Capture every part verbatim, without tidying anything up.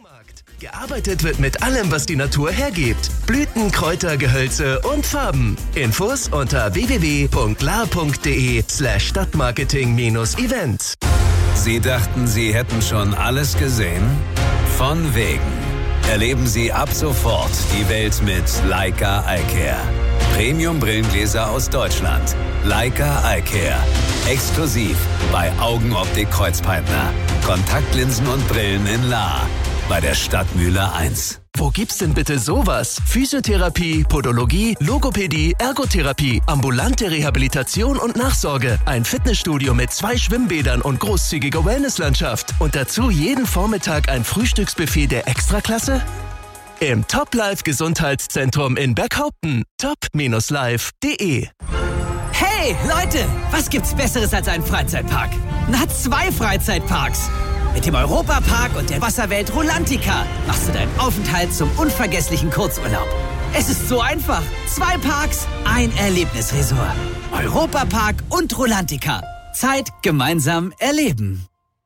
Baumarkt. Gearbeitet wird mit allem, was die Natur hergibt. Blüten, Kräuter, Gehölze und Farben. Infos unter w w w punkt la punkt de slash stadtmarketing minus events. Sie dachten, Sie hätten schon alles gesehen? Von wegen. Erleben Sie ab sofort die Welt mit Leica iCare. Premium-Brillengläser aus Deutschland. Leica iCare. Exklusiv bei Augenoptik Kreuzpeitner. Kontaktlinsen und Brillen in Lahr. Bei der Stadtmühle eins. Wo gibt's denn bitte sowas? Physiotherapie, Podologie, Logopädie, Ergotherapie, ambulante Rehabilitation und Nachsorge. Ein Fitnessstudio mit zwei Schwimmbädern und großzügiger Wellnesslandschaft. Und dazu jeden Vormittag ein Frühstücksbuffet der Extraklasse? Im Top Life Gesundheitszentrum in Berghaupten. top Bindestrich life punkt de. Hey, Leute! Was gibt's Besseres als einen Freizeitpark? Na, zwei Freizeitparks! Mit dem Europapark und der Wasserwelt Rulantica machst du deinen Aufenthalt zum unvergesslichen Kurzurlaub. Es ist so einfach. Zwei Parks, ein Erlebnisresort. Europapark und Rulantica. Zeit gemeinsam erleben.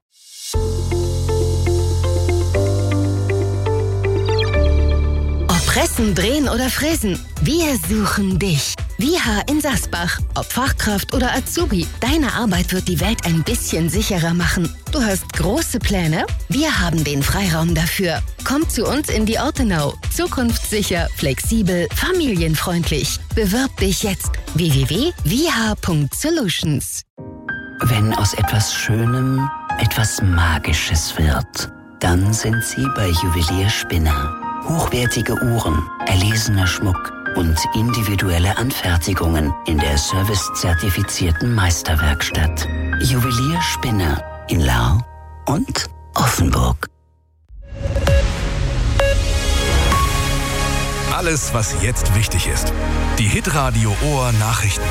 Ob pressen, drehen oder fräsen, wir suchen dich. Viha in Sasbach. Ob Fachkraft oder Azubi, deine Arbeit wird die Welt ein bisschen sicherer machen. Du hast große Pläne? Wir haben den Freiraum dafür. Komm zu uns in die Ortenau. Zukunftssicher, flexibel, familienfreundlich. Bewirb dich jetzt. w w w punkt viha punkt solutions. Wenn aus etwas Schönem etwas Magisches wird, dann sind Sie bei Juwelier Spinner. Hochwertige Uhren, erlesener Schmuck und individuelle Anfertigungen in der servicezertifizierten Meisterwerkstatt. Juwelier Spinner in Lahr und Offenburg. Alles, was jetzt wichtig ist. Die Hitradio Ohr Nachrichten.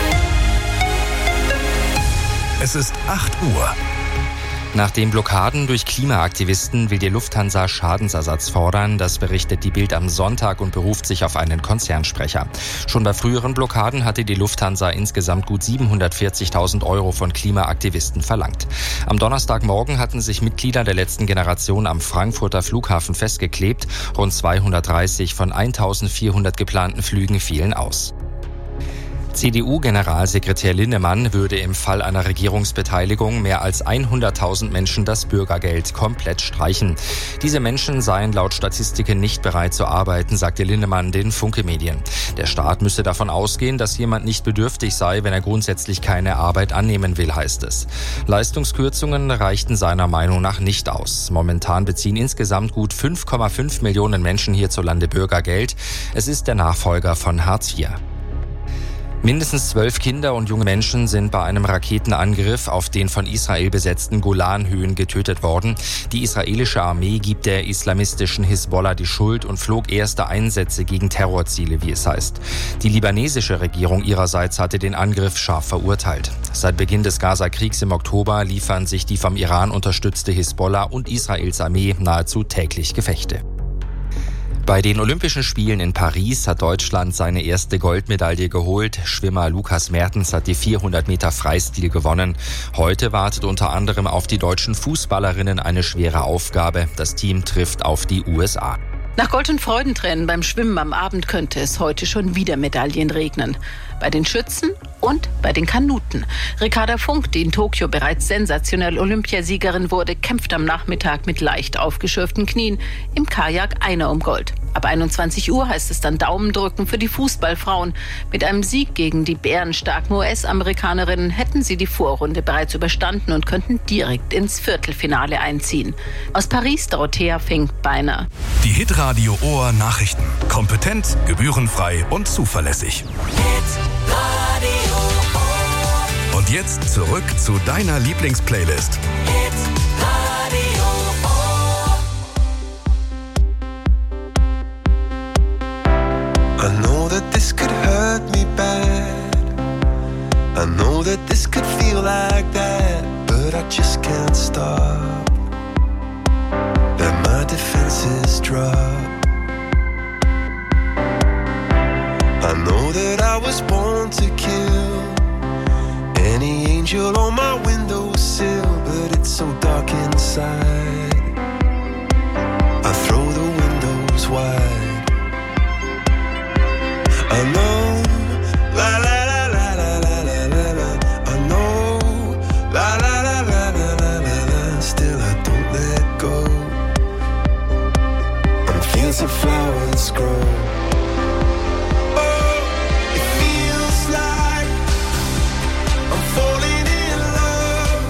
Es ist acht Uhr. Nach den Blockaden durch Klimaaktivisten will die Lufthansa Schadensersatz fordern. Das berichtet die Bild am Sonntag und beruft sich auf einen Konzernsprecher. Schon bei früheren Blockaden hatte die Lufthansa insgesamt gut siebenhundertvierzigtausend Euro von Klimaaktivisten verlangt. Am Donnerstagmorgen hatten sich Mitglieder der letzten Generation am Frankfurter Flughafen festgeklebt. Rund zweihundertdreißig von eintausendvierhundert geplanten Flügen fielen aus. C D U-Generalsekretär Linnemann würde im Fall einer Regierungsbeteiligung mehr als hunderttausend Menschen das Bürgergeld komplett streichen. Diese Menschen seien laut Statistiken nicht bereit zu arbeiten, sagte Linnemann den Funke-Medien. Der Staat müsse davon ausgehen, dass jemand nicht bedürftig sei, wenn er grundsätzlich keine Arbeit annehmen will, heißt es. Leistungskürzungen reichten seiner Meinung nach nicht aus. Momentan beziehen insgesamt gut fünf Komma fünf Millionen Menschen hierzulande Bürgergeld. Es ist der Nachfolger von Hartz vier. Mindestens zwölf Kinder und junge Menschen sind bei einem Raketenangriff auf den von Israel besetzten Golanhöhen getötet worden. Die israelische Armee gibt der islamistischen Hisbollah die Schuld und flog erste Einsätze gegen Terrorziele, wie es heißt. Die libanesische Regierung ihrerseits hatte den Angriff scharf verurteilt. Seit Beginn des Gaza-Kriegs im Oktober liefern sich die vom Iran unterstützte Hisbollah und Israels Armee nahezu täglich Gefechte. Bei den Olympischen Spielen in Paris hat Deutschland seine erste Goldmedaille geholt. Schwimmer Lukas Mertens hat die vierhundert Meter Freistil gewonnen. Heute wartet unter anderem auf die deutschen Fußballerinnen eine schwere Aufgabe. Das Team trifft auf die U S A. Nach Gold- und Freudentränen beim Schwimmen am Abend könnte es heute schon wieder Medaillen regnen. Bei den Schützen und bei den Kanuten. Ricarda Funk, die in Tokio bereits sensationell Olympiasiegerin wurde, kämpft am Nachmittag mit leicht aufgeschürften Knien. Im Kajak einer um Gold. Ab einundzwanzig Uhr heißt es dann Daumen drücken für die Fußballfrauen. Mit einem Sieg gegen die bärenstarken U S-Amerikanerinnen hätten sie die Vorrunde bereits überstanden und könnten direkt ins Viertelfinale einziehen. Aus Paris, Dorothea Fink-Beiner. Die Hitradio Ohr Nachrichten. Kompetent, gebührenfrei und zuverlässig. Und jetzt zurück zu deiner Lieblingsplaylist. I know that this could hurt me bad. I know that this could feel like that, but I just can't stop. Let my defenses drop. I know that I was born to kill any angel on my windowsill, but it's so dark inside. fancy flowers grow. Oh, it feels like I'm falling in love.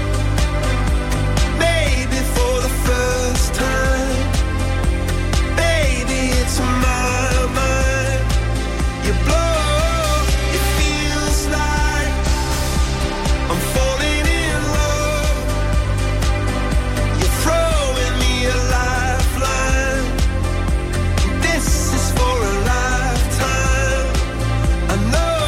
Maybe for the first time. Baby, it's on my mind. You blow. It feels like I'm falling in love. You're throwing me a lifeline. This is for a lifetime. I know,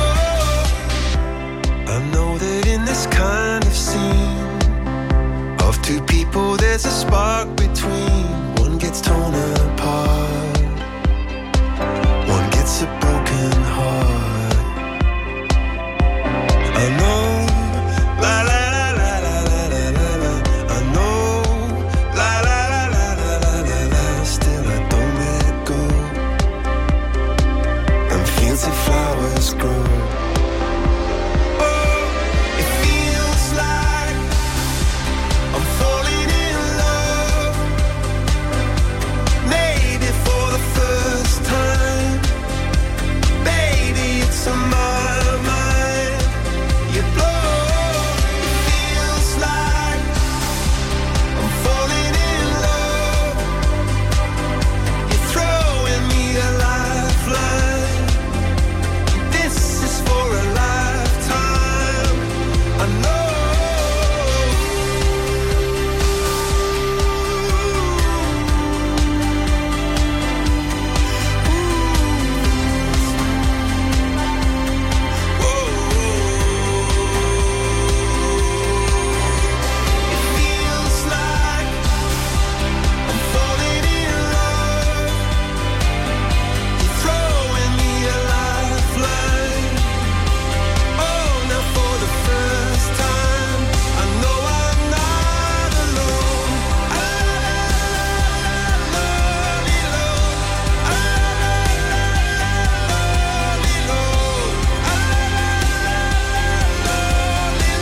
I know that in this kind of scene of two people there's a spark between. One gets torn apart, one gets a broken heart. I know, la la la la la la la la. I know, la la la la la la la la. Still I don't let go. And fancy flowers grow. Oh, it feels like I'm falling in love. Maybe for the first time. Baby, it's on my mind. You blow. It feels like I'm falling in love. You're throwing me a lifeline. This is for a lifetime. I know. It feels like I'm falling in love. You're throwing me a lifeline. Oh, now for the first time, I know I'm not alone. I love you, Lord. I love you, Lord. I love you,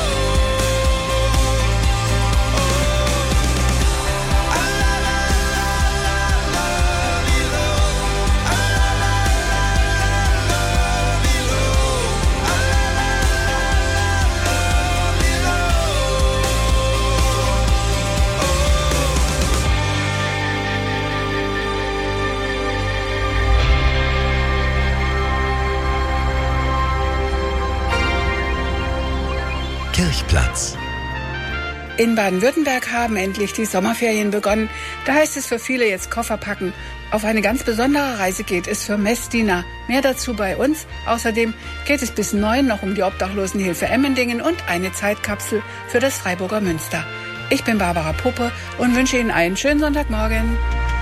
Kirchplatz. In Baden-Württemberg haben endlich die Sommerferien begonnen. Da heißt es für viele jetzt Koffer packen. Auf eine ganz besondere Reise geht es für Messdiener. Mehr dazu bei uns. Außerdem geht es bis neun noch um die Obdachlosenhilfe Emmendingen und eine Zeitkapsel für das Freiburger Münster. Ich bin Barbara Puppe und wünsche Ihnen einen schönen Sonntagmorgen.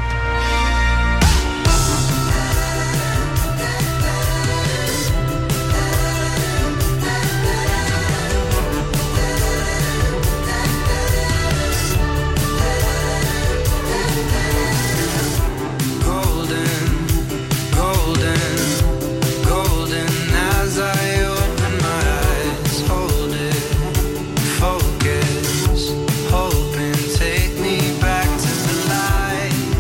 golden, golden, golden as I open my eyes. Hold it, focus, hoping take me back to the light.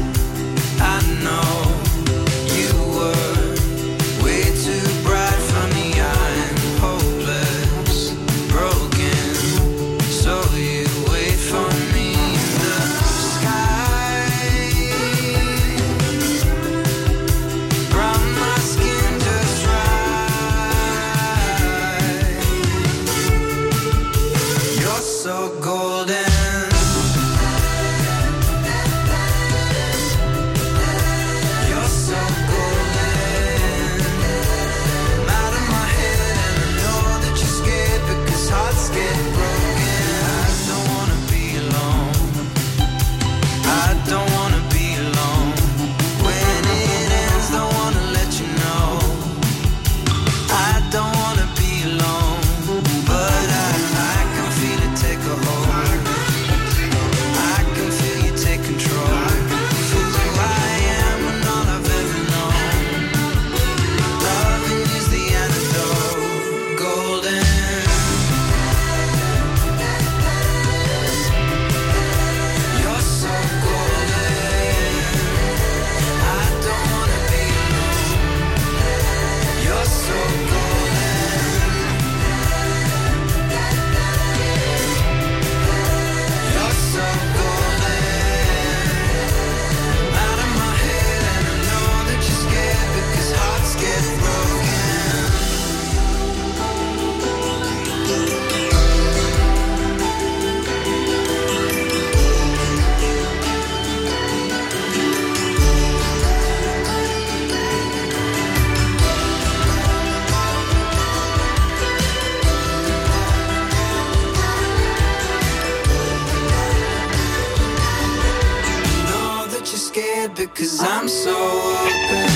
scared because I'm so open.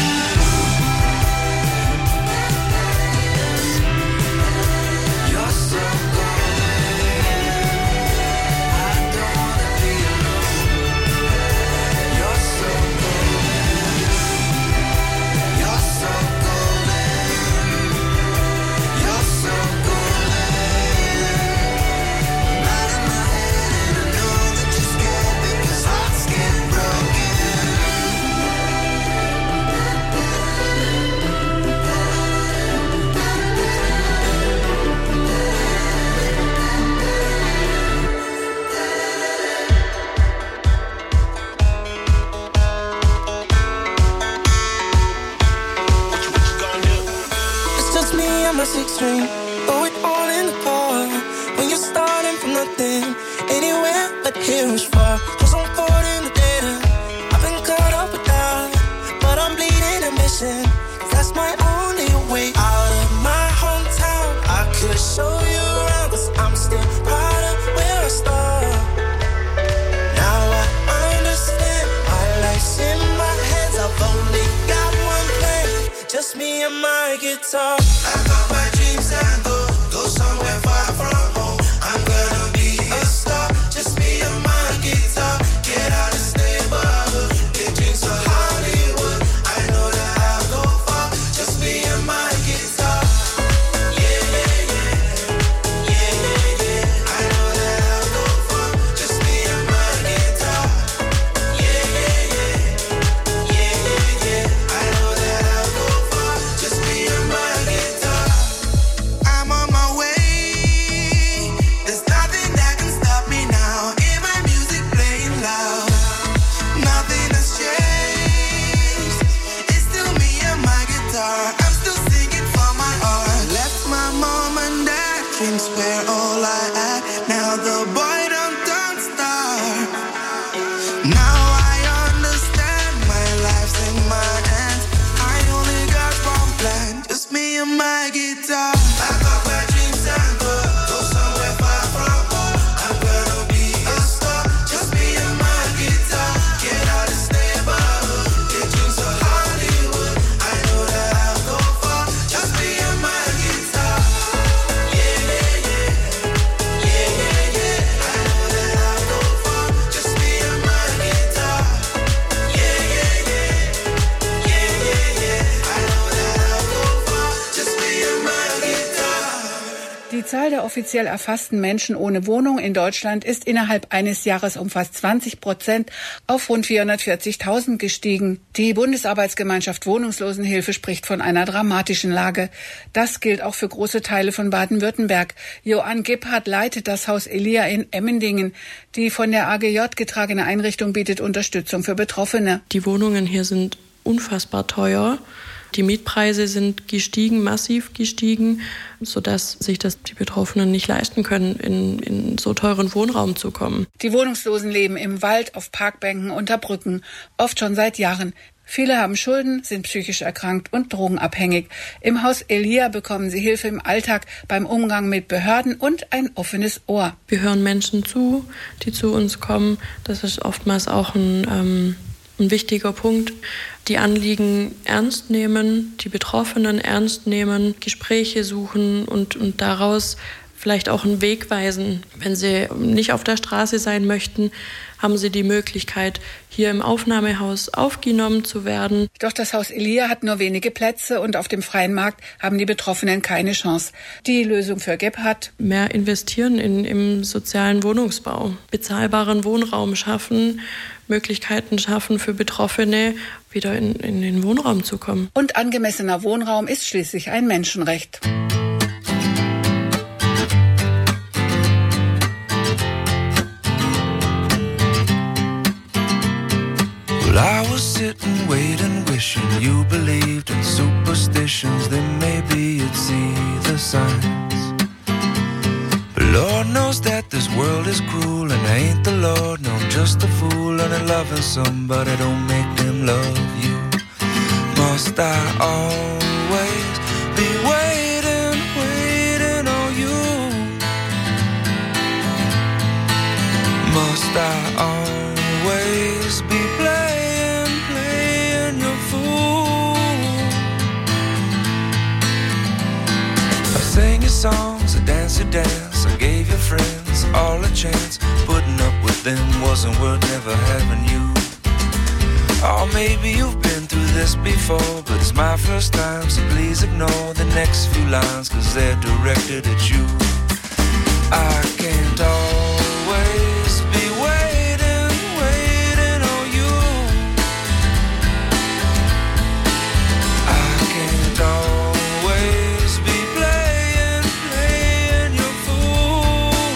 Six string, throw it all in the car. When you're starting from nothing, anywhere but here is far. Cause I'm caught in the data, I've been caught up with that. But I'm bleeding ambition, cause that's my only way out of my hometown. I could show you around, cause I'm still proud of where I started. Now I understand, my life's in my hands. I've only got one plan, just me and my guitar. I got my dreams and go, go somewhere far from home. I'm gonna be a star, just me and my guitar. Get out and stay above, get dreams for Hollywood. I know that I'll go far, just me and my guitar. Yeah, yeah, yeah, yeah, yeah, yeah. I know that I'll go far, just me and my guitar. Yeah, yeah, yeah, yeah, yeah, yeah. I know that I'll go far, just me and my guitar. I'm on my way. There's nothing that can stop me now. Hear my music playing loud. Nothing has changed. It's still me and my guitar. I'm still singing for my art. Left my mom and dad. Dreams were all I had. Now the boy done don't start. Now I understand. My life's in my hands. I only got one plan. Just me and my guitar. I got my dreams and go, go somewhere far from home. I'm gonna be a star, just me and my guitar. Get out and stay above, get dreams for Hollywood. I know that I'll go far, just me and my guitar. Yeah, yeah, yeah, yeah, yeah, yeah. I know that I'll go far, just me and my guitar. Yeah, yeah, yeah, yeah, yeah, yeah. I know that I'll go far, just me and my guitar. Die Zahl der offiziell erfassten Menschen ohne Wohnung in Deutschland ist innerhalb eines Jahres um fast zwanzig Prozent auf rund vierhundertvierzigtausend gestiegen. Die Bundesarbeitsgemeinschaft Wohnungslosenhilfe spricht von einer dramatischen Lage. Das gilt auch für große Teile von Baden-Württemberg. Joann Gebhardt leitet das Haus Elia in Emmendingen. Die von der A G J getragene Einrichtung bietet Unterstützung für Betroffene. Die Wohnungen hier sind unfassbar teuer. Die Mietpreise sind gestiegen, massiv gestiegen, sodass sich das die Betroffenen nicht leisten können, in, in so teuren Wohnraum zu kommen. Die Wohnungslosen leben im Wald, auf Parkbänken, unter Brücken, oft schon seit Jahren. Viele haben Schulden, sind psychisch erkrankt und drogenabhängig. Im Haus Elia bekommen sie Hilfe im Alltag, beim Umgang mit Behörden und ein offenes Ohr. Wir hören Menschen zu, die zu uns kommen. Das ist oftmals auch ein, ähm, ein wichtiger Punkt. Die Anliegen ernst nehmen, die Betroffenen ernst nehmen, Gespräche suchen und, und daraus vielleicht auch einen Weg weisen. Wenn sie nicht auf der Straße sein möchten, haben sie die Möglichkeit, hier im Aufnahmehaus aufgenommen zu werden. Doch das Haus Elia hat nur wenige Plätze und auf dem freien Markt haben die Betroffenen keine Chance. Die Lösung für Gebhardt: mehr investieren in, im sozialen Wohnungsbau, bezahlbaren Wohnraum schaffen, Möglichkeiten schaffen für Betroffene, wieder in, in den Wohnraum zu kommen. Und angemessener Wohnraum ist schließlich ein Menschenrecht. Well, I was sitting, waiting, wishing you believed in superstitions. Then maybe you'd see the signs. But Lord knows that this world is cruel, and I ain't the Lord, no, I'm just a fool. And loving somebody don't make them love you. Must I always be waiting, waiting on you? Must I always be playing, songs, I danced your dance. I gave your friends all a chance. Putting up with them wasn't worth never having you. Oh, maybe you've been through this before, but it's my first time, so please ignore the next few lines, cause they're directed at you. I can't always be waiting, waiting on you. I can't always be playing, playing your fool.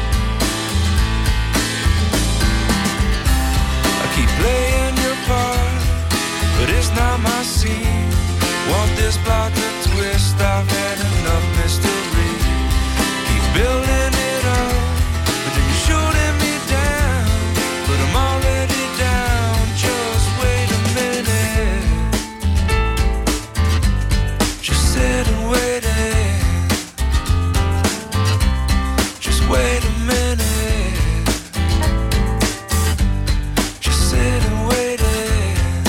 I keep playing your part, but it's not my scene. Want this plot to twist, I've had enough mystery. Keep building it up, but then you're shooting me down. But I'm already down, just wait a minute. Just sit and wait it. Just wait a minute. Just sit and wait it.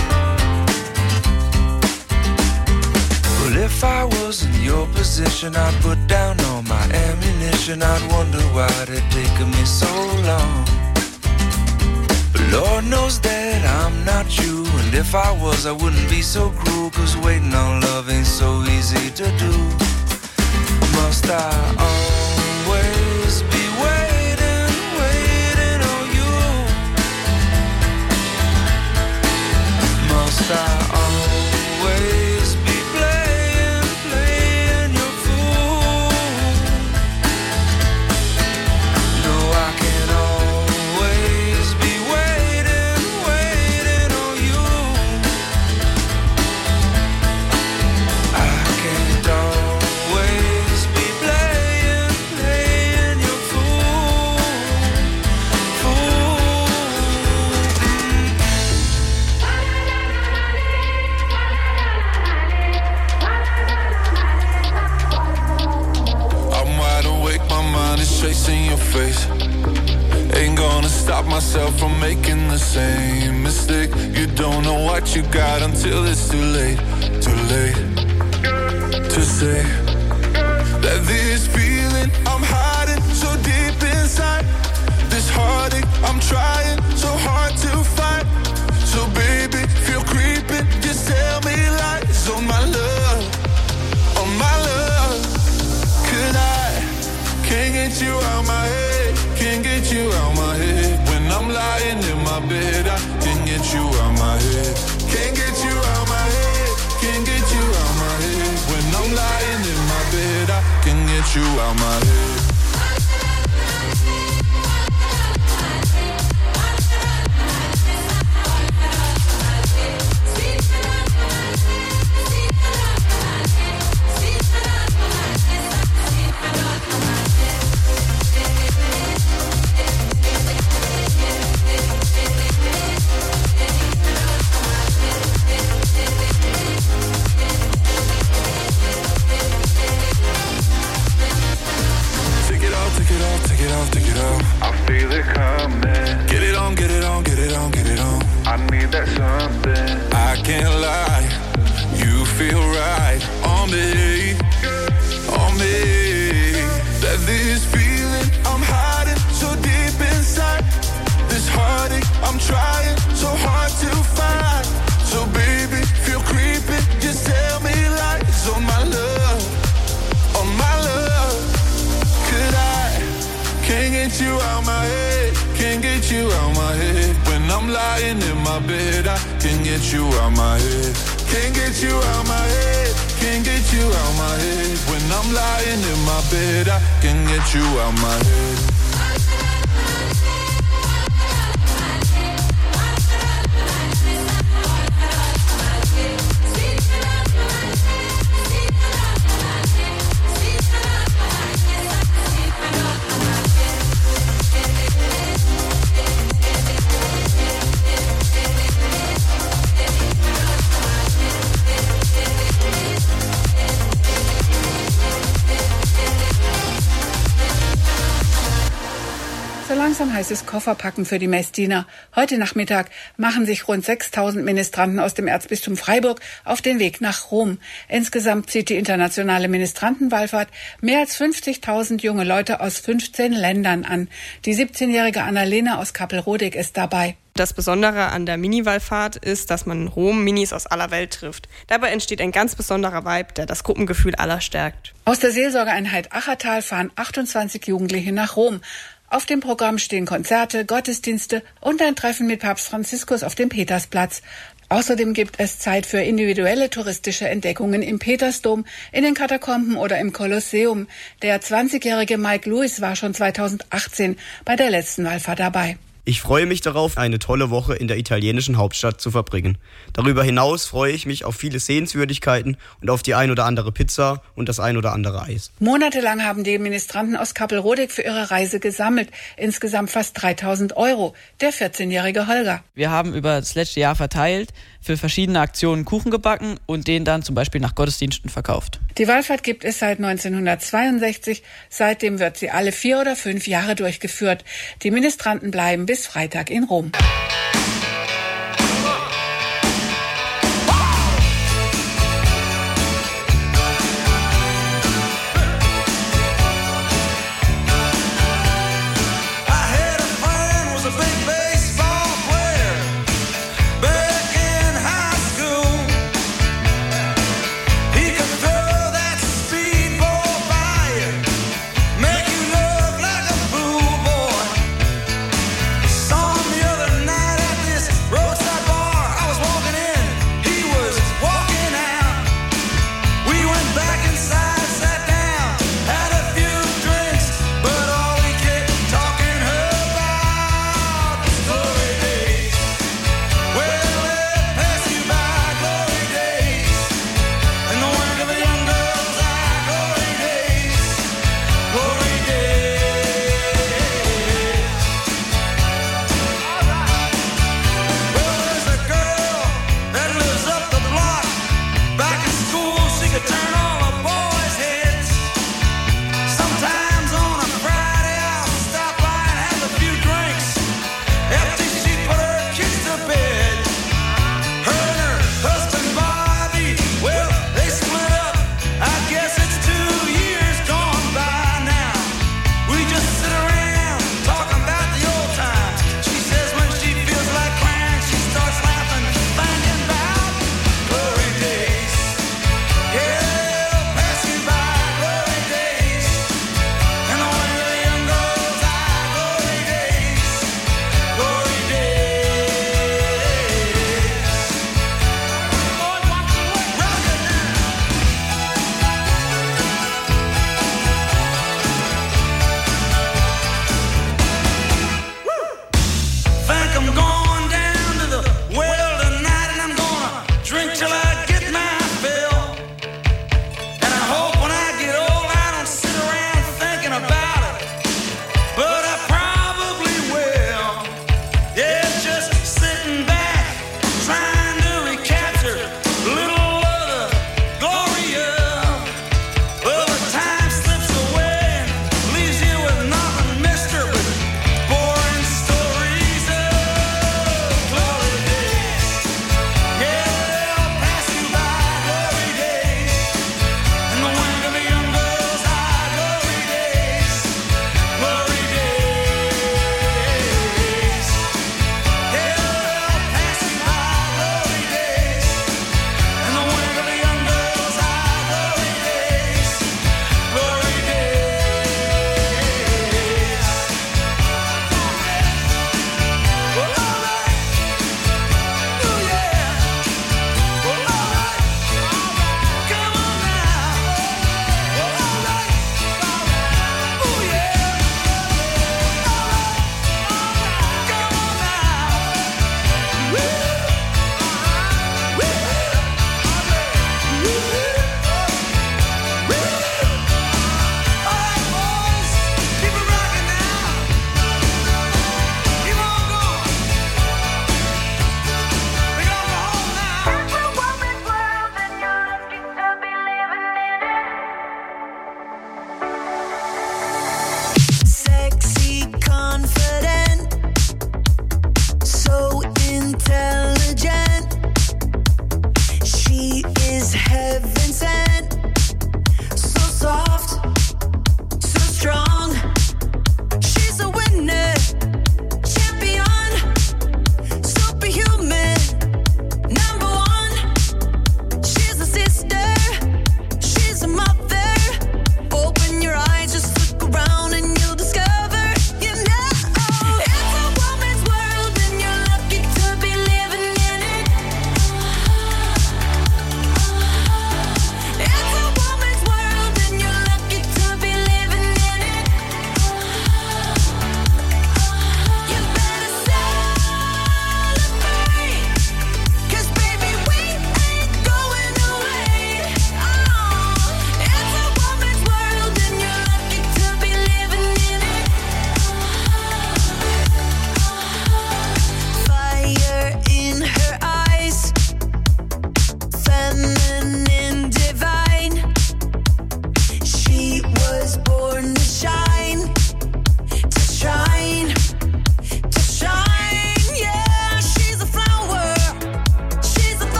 Well, if I was in your position, I'd put down all my ammunition. I'd wonder why it taken me so long. But Lord knows that I'm not you, and if I was, I wouldn't be so cruel, cause waiting on love ain't so easy to do. Must I always be waiting, waiting on you? Must I always be playing, playing your fool? No, I can't always be waiting, waiting on you. I can't always be playing, playing your fool, fool. I'm wide awake, my mind is chasing your face. Ain't gonna stop myself from making the same mistake. You don't know what you got until it's too late, too late to say that this feeling I'm hiding so deep inside, this heartache I'm trying so hard to fight. So baby, feel creeping, just tell me lies on my love, on my love. Could I, can't get you out my head, can't get you out my head. When I'm lying in my bed, I can't get you out my head. Can't get you out my head, can't get you out my head. When I'm lying in my bed, I can get you out my head. Take it off, take it off, take it off, take it off. I feel it coming. Get it on, get it on, get it on, get it on. I need that something. I can't lie, you feel right on me, on me. That this feeling I'm hiding so deep inside, this heartache I'm trying so hard to find. So baby, feel creeping, just tell me lies on my love, on my love. Could I, can't get you out my head, can't get you out my head. When I'm lying in my bed, I can't get you out my head. Can't get you out my head, can't get you out my head. When I'm lying in my bed, I can get you out my head. Langsam heißt es Kofferpacken für die Messdiener. Heute Nachmittag machen sich rund sechstausend Ministranten aus dem Erzbistum Freiburg auf den Weg nach Rom. Insgesamt zieht die internationale Ministrantenwallfahrt mehr als fünfzigtausend junge Leute aus fünfzehn Ländern an. Die siebzehnjährige Annalena aus Kappelrodig ist dabei. Das Besondere an der Mini-Wallfahrt ist, dass man in Rom Minis aus aller Welt trifft. Dabei entsteht ein ganz besonderer Vibe, der das Gruppengefühl aller stärkt. Aus der Seelsorgeeinheit Achertal fahren achtundzwanzig Jugendliche nach Rom. Auf dem Programm stehen Konzerte, Gottesdienste und ein Treffen mit Papst Franziskus auf dem Petersplatz. Außerdem gibt es Zeit für individuelle touristische Entdeckungen im Petersdom, in den Katakomben oder im Kolosseum. Der zwanzigjährige Mike Lewis war schon zweitausendachtzehn bei der letzten Wallfahrt dabei. Ich freue mich darauf, eine tolle Woche in der italienischen Hauptstadt zu verbringen. Darüber hinaus freue ich mich auf viele Sehenswürdigkeiten und auf die ein oder andere Pizza und das ein oder andere Eis. Monatelang haben die Ministranten aus Kappelrodig für ihre Reise gesammelt. Insgesamt fast dreitausend Euro. Der vierzehnjährige Holger. Wir haben über das letzte Jahr verteilt, für verschiedene Aktionen Kuchen gebacken und den dann zum Beispiel nach Gottesdiensten verkauft. Die Wallfahrt gibt es seit neunzehnhundertzweiundsechzig. Seitdem wird sie alle vier oder fünf Jahre durchgeführt. Die Ministranten bleiben bis Freitag in Rom. Saw him the other night at the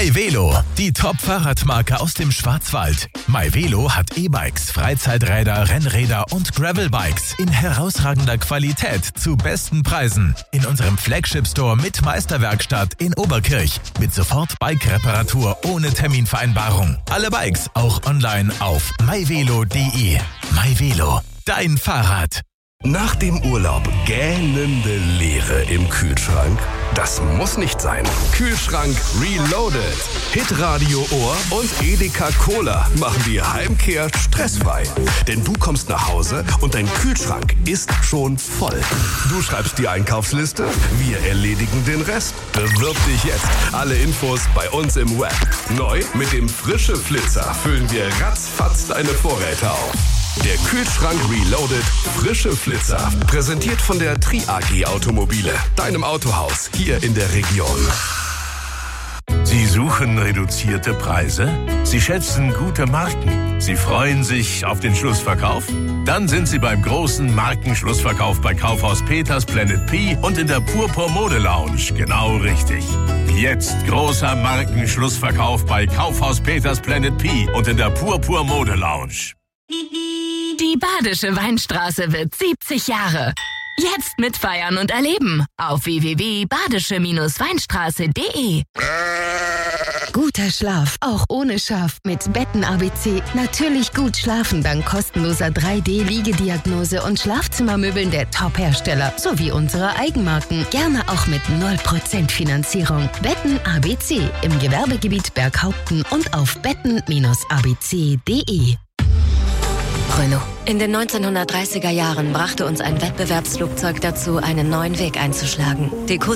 MyVelo, die Top-Fahrradmarke aus dem Schwarzwald. MyVelo hat E-Bikes, Freizeiträder, Rennräder und Gravelbikes in herausragender Qualität zu besten Preisen. In unserem Flagship-Store mit Meisterwerkstatt in Oberkirch. Mit sofort Bike-Reparatur ohne Terminvereinbarung. Alle Bikes auch online auf myvelo punkt de. MyVelo, dein Fahrrad. Nach dem Urlaub gähnende Leere im Kühlschrank? Das muss nicht sein. Kühlschrank Reloaded. Hitradio Ohr und Edeka Cola machen die Heimkehr stressfrei. Denn du kommst nach Hause und dein Kühlschrank ist schon voll. Du schreibst die Einkaufsliste, wir erledigen den Rest. Bewirb dich jetzt. Alle Infos bei uns im Web. Neu mit dem Frische Flitzer füllen wir ratzfatz deine Vorräte auf. Der Kühlschrank Reloaded Frische Flitzer. Präsentiert von der Tri A G Automobile. Deinem Autohaus hier in der Region. Sie suchen reduzierte Preise? Sie schätzen gute Marken? Sie freuen sich auf den Schlussverkauf? Dann sind Sie beim großen Markenschlussverkauf bei Kaufhaus Peters Planet P und in der Purpur Mode Lounge. Genau richtig. Jetzt großer Markenschlussverkauf bei Kaufhaus Peters Planet P und in der Purpur Mode Lounge. Die Badische Weinstraße wird siebzig Jahre. Jetzt mitfeiern und erleben auf w w w punkt badische Weinstraße punkt de. Guter Schlaf, auch ohne Schaf. Mit Betten A B C. Natürlich gut schlafen dank kostenloser drei D Liegediagnose und Schlafzimmermöbeln der Top-Hersteller sowie unserer Eigenmarken. Gerne auch mit null Prozent Finanzierung. Betten A B C im Gewerbegebiet Berghaupten und auf betten A B C punkt de. Renault. In den neunzehnhundertdreißiger Jahren brachte uns ein Wettbewerbsflugzeug dazu, einen neuen Weg einzuschlagen. Die Côte